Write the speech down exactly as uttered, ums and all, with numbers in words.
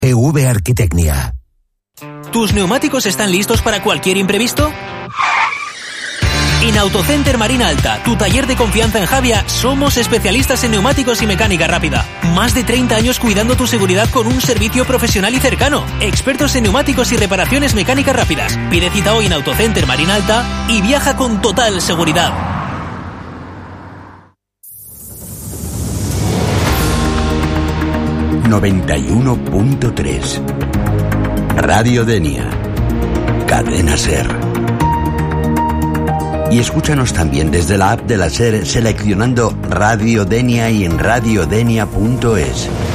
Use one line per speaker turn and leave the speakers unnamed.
E V Arquitecnia.
¿Tus neumáticos están listos para cualquier imprevisto? En Autocenter Marina Alta, tu taller de confianza en Javia, somos especialistas en neumáticos y mecánica rápida. Más de treinta años cuidando tu seguridad con un servicio profesional y cercano. Expertos en neumáticos y reparaciones mecánicas rápidas. Pide cita hoy en Autocenter Marina Alta y viaja con total seguridad.
noventa y uno punto tres Radio Denia, Cadena Ser. Y escúchanos también desde la app de la Ser seleccionando Radio Denia y en radiodenia punto es.